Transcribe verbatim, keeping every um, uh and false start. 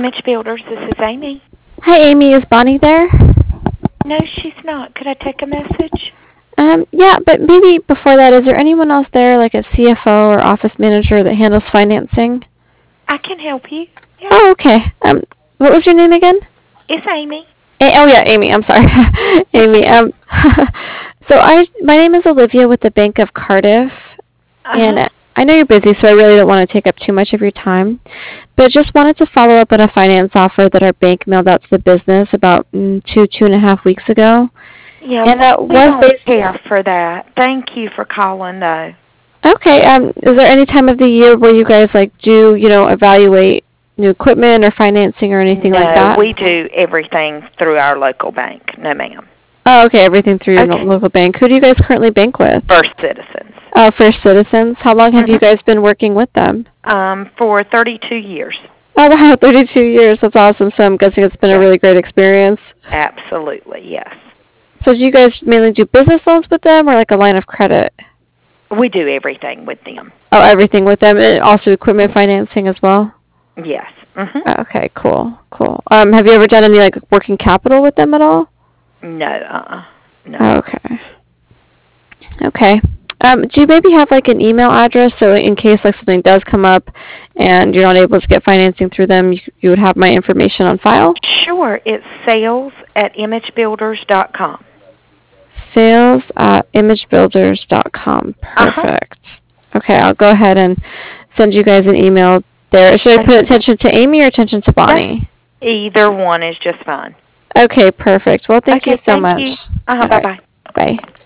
Image Builders, this is Amy. Hi, Amy. Is Bonnie there? No, she's not. Could I take a message? Um, yeah, but maybe before that, is there anyone else there, like a C F O or office manager that handles financing? I can help you. Yeah. Oh, okay. Um, what was your name again? It's Amy. A- oh yeah, Amy. I'm sorry, Amy. Um, so I, my name is Olivia with the Bank of Cardiff, Uh-huh. and I know you're busy, so I really don't want to take up too much of your time. But just wanted to follow up on a finance offer that our bank mailed out to the business about mm, two, two and a half weeks ago. Yeah, And that we was don't based. care for that. Thank you for calling, though. Okay. Um, is there any time of the year where you guys like do you know evaluate new equipment or financing or anything no, like that? we do everything through our local bank. No, ma'am. Oh, okay. Everything through your Okay. local bank. Who do you guys currently bank with? First Citizens. Oh, First Citizens. How long have you Mhm. guys been working with them? Um, for thirty-two years. Oh, wow, thirty-two years. That's awesome. So I'm guessing it's been a Yeah. really great experience. Absolutely, yes. So do you guys mainly do business loans with them or like a line of credit? We do everything with them. Oh, everything with them, and also equipment financing as well? Yes. hmm Oh, okay, cool, cool. Um, have you ever done any like working capital with them at all? No, uh-uh. No. Oh, okay. Okay. Um, do you maybe have like an email address so in case like something does come up and you're not able to get financing through them, you, you would have my information on file? Sure, it's sales at imagebuilders dot com. Sales at imagebuilders dot com. Perfect. Uh-huh. Okay, I'll go ahead and send you guys an email there. Should I put attention to Amy or attention to Bonnie? Either one is just fine. Okay, perfect. Well, thank okay, you so thank much. You. Uh-huh, bye-bye. Right. Bye.